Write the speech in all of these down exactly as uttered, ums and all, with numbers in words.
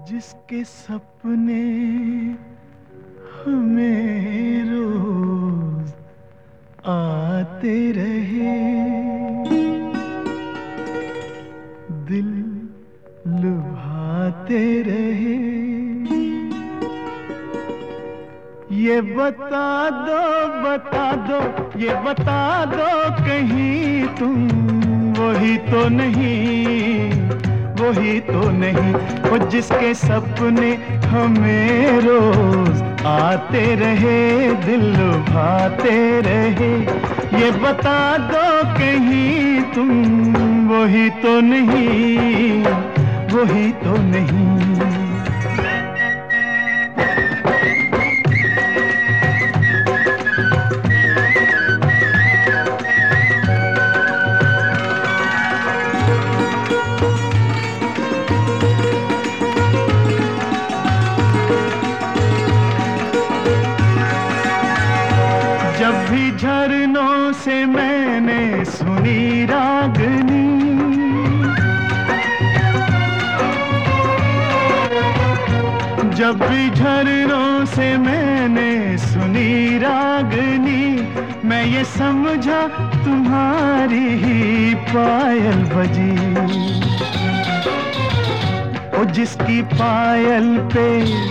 जिसके सपने हमें रोज आते रहे, दिल लुभाते रहे। ये बता दो बता दो ये बता दो कहीं तुम वही तो नहीं, वही तो नहीं। वो जिसके सपने हमें रोज आते रहे, दिल लुभाते रहे। ये बता दो कहीं तुम वही तो नहीं, वही तो नहीं। जब भी झरनों से मैंने सुनी रागनी, जब भी झरनों से मैंने सुनी रागनी, मैं ये समझा तुम्हारी ही पायल बजी। ओ जिसकी पायल पे,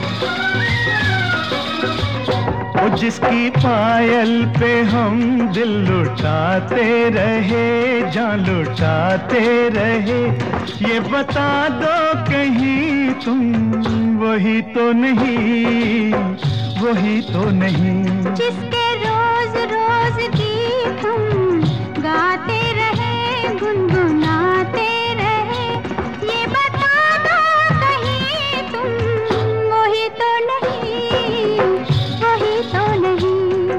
ओ जिसकी पायल पे हम दिल लुटाते रहे, जान लुटाते रहे। ये बता दो कहीं तुम वही तो नहीं, वही तो नहीं। जिसके रोज रोज गीत हम गाते रहे, गुनगुनाते रहे। ये बता दो कहीं तुम वही तो नहीं, वही तो नहीं।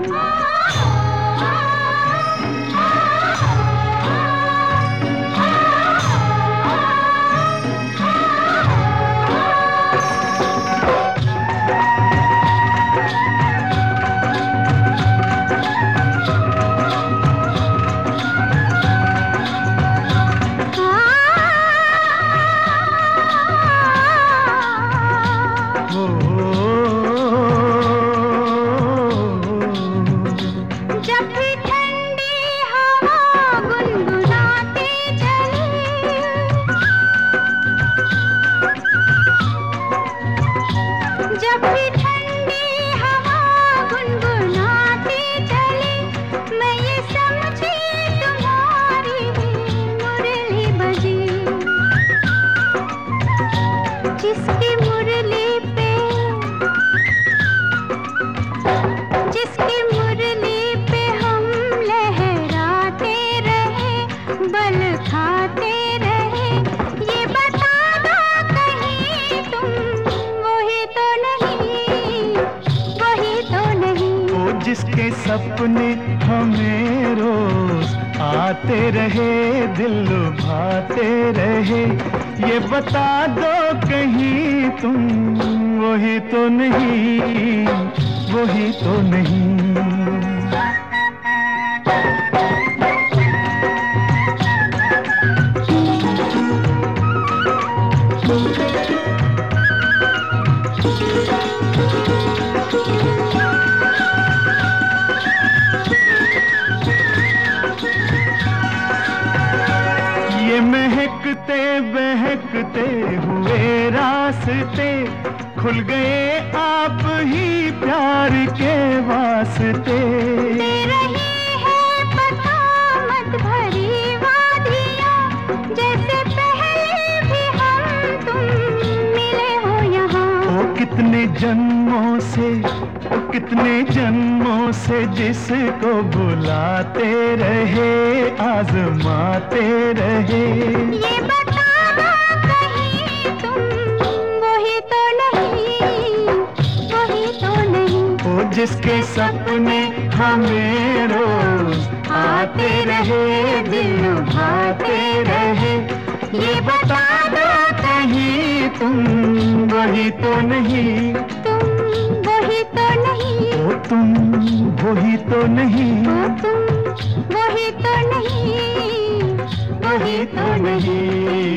जब भी ठंडी हवा गुनगुनाती चली, मैं ये समझी तुम्हारी मुरली बजी। जिसकी मुरली पे, जिसकी मुरली पे हम लहराते रहे, बल खाते रहे। ये बता दो कहीं तुम वही तो नहीं, वही तो नहीं। वो जिसके सपने हमें रोज आते रहे, दिल लुभाते रहे। ये बता दो कहीं तुम वही तो नहीं, वही तो नहीं। ये महकते बहकते हुए रास्ते खुल गए आप ही प्यार के वास्ते। दे रही है बसामत भरी वादियाँ, जैसे पहले भी हम तुम मिले हो यहाँ। ओ कितने जन्मों से, ओ कितने जन्मों से जिसको बुलाते रहे, आजमाते रहे। ये बता दो कहीं तुम वही तो नहीं, वही तो नहीं। ओ जिसके सपने हमें रोज आते रहे, दिल लुभाते रहे। ये बता दो कहीं तुम वही तो नहीं, तुम वही तो नहीं। ओ तुम वही तो नहीं, ओ तुम वही तो नहीं, वही तो नहीं।